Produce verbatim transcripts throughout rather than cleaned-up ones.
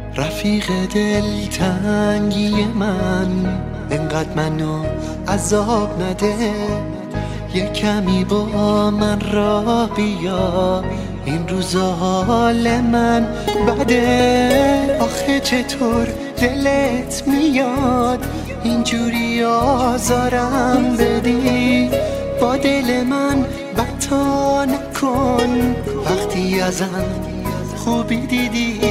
رفیق دلتنگی من، انقدر منو عذاب نده، یه کمی با من را بیا، این روزا حال من بده. آخه چطور دلت میاد اینجوری آزارم بدی، با دل من بتا نکن وقتی ازم خوبی دیدی.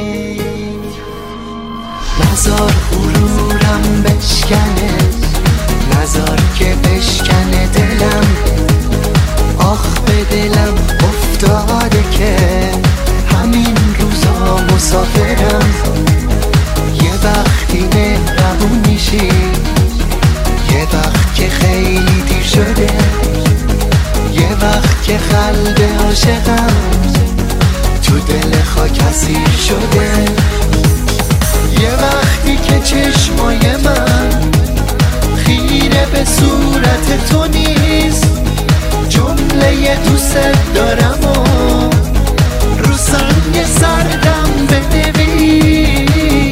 نزار غرورم بشکنه، نزار که بشکنه دلم، آخ به دلم افتاده که همین روزا مسافرم. یه وقتی مهربون میشی، یه وقت که خیلی دیر شده، یه وقت که قلب عاشقم تو دل خاک اسیر شده، یه وقتی که چشمای من خیره به صورت تو نیست، جمله دوست دارم و رو سنگ سردم بنویس.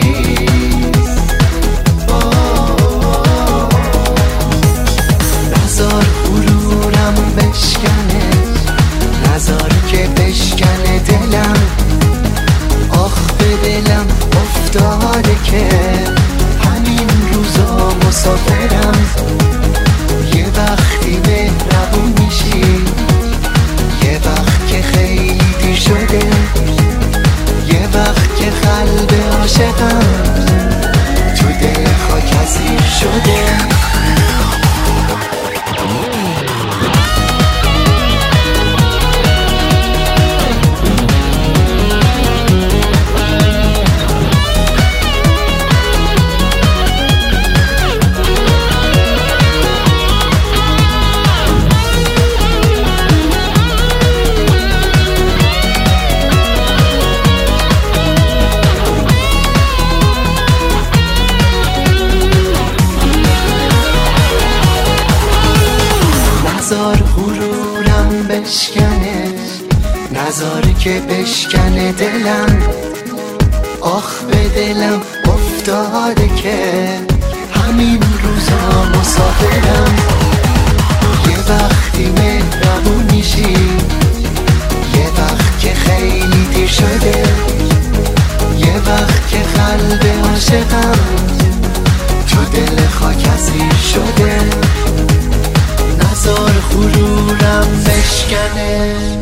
نزار غرورم بشکنه، نزار که بشکنه دلم، آخ به دلم افتاده که همین روزا مسافرم. یه وقتی مهربون میشی، یه وقت که خیلی دیر شده، یه وقت که قلب عاشقم تو دل خاک اسیر شده. نزار غرورم بشکنه، نزار که بشکنه دلم، آخ به دلم افتاده که همین روزا مسافرم. یه وقتی مهربون میشی، یه وقت که خیلی دیر شده، یه وقت که قلب عاشقم تو دل خاک اسیر شده. نزار غرورم بشکنه.